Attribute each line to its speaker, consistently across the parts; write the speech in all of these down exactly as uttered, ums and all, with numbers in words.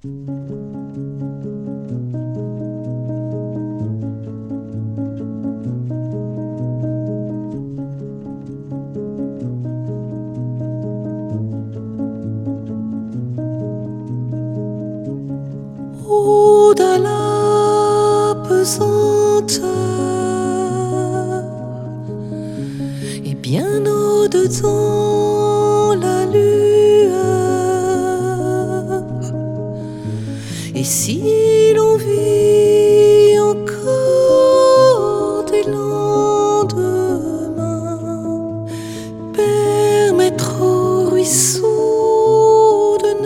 Speaker 1: Au-delà la pesanteur et bien au-dedans la lueur. Et si l'on vit encore des lendemains, permettre au ruisseau de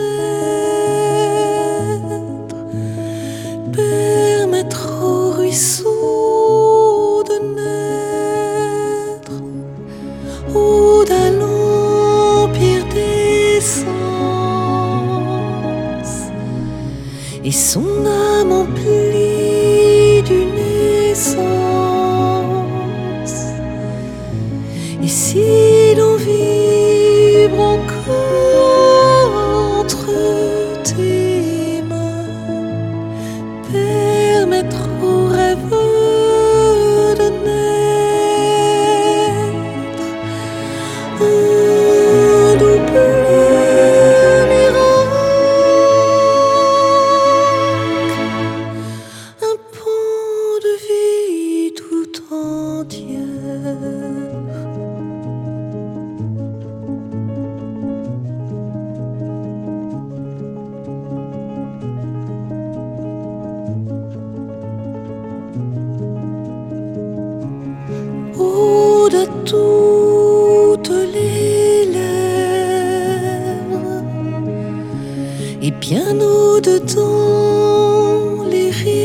Speaker 1: naître, permettre au ruisseau de naître, au-delà l'empire des sens et son âme emplie d'une essence. Et si l'on vibre encore entre tes mains, permettre aux rêves de naître, un double miracle, un pan de vie tout entière. Au-delà toutes les lèvres et bien au-dedans les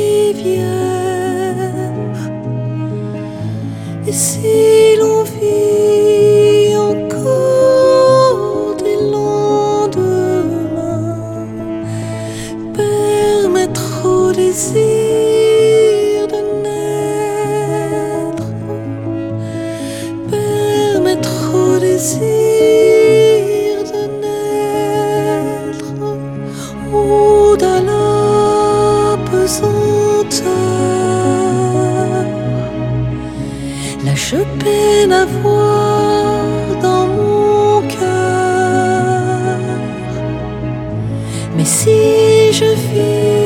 Speaker 1: rivières. Et si l'on vit encore des lendemains, permettre au désir de naître, permettre au désir de naître, au-delà la pesanteur. Là je peine à voir dans mon cœur, mais si je vis